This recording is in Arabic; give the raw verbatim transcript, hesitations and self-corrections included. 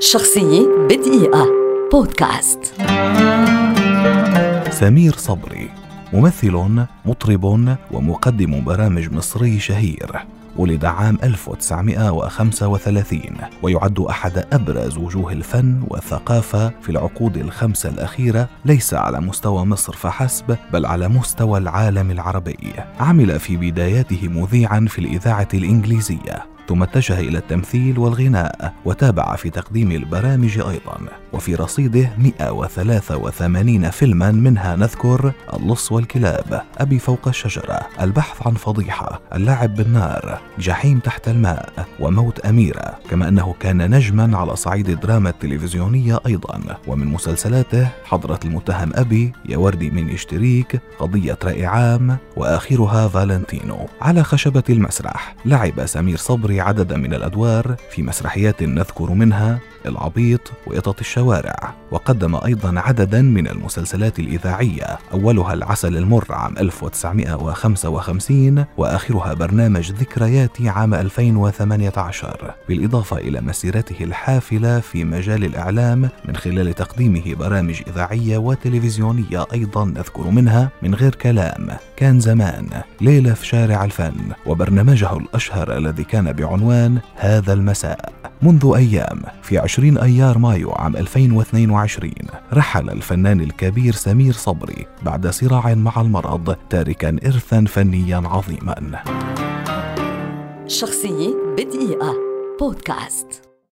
شخصية بدقيقة بودكاست. سمير صبري ممثل، مطرب ومقدم برامج مصري شهير. ولد عام ألف وتسعمائة وخمسة وثلاثين ويعد أحد أبرز وجوه الفن والثقافة في العقود الخمسة الأخيرة، ليس على مستوى مصر فحسب بل على مستوى العالم العربي. عمل في بداياته مذيعا في الإذاعة الإنجليزية، ثم اتجه إلى التمثيل والغناء وتابع في تقديم البرامج أيضا، وفي رصيده مئة وثلاثة وثمانين فيلما، منها نذكر اللص والكلاب، أبي فوق الشجرة، البحث عن فضيحة، اللاعب بالنار، جحيم تحت الماء، وموت أميرة. كما أنه كان نجما على صعيد الدراما التلفزيونية أيضا، ومن مسلسلاته حضرة المتهم أبي، يا وردي من اشتريك، قضية رأي عام، وآخرها فالنتينو. على خشبة المسرح لعب سمير صبري عددا من الأدوار في مسرحيات نذكر منها العبيط وقطط الشوارع، وقدم أيضا عددا من المسلسلات الإذاعية، أولها العسل المر عام ألف وتسعمائة وخمسة وخمسين، وآخرها برنامج ذكرياتي عام ألفين وثمانية عشر، بالإضافة إلى مسيرته الحافلة في مجال الإعلام من خلال تقديمه برامج إذاعية وتلفزيونية أيضا نذكر منها من غير كلام، كان زمان، ليلة في شارع الفن، وبرنامجه الأشهر الذي كان بعنوان هذا المساء. منذ أيام في عشرين أيار مايو عام ألفين واثنين وعشرين رحل الفنان الكبير سمير صبري بعد صراع مع المرض، تاركا إرثا فنيا عظيما. شخصية بدقيقة بودكاست.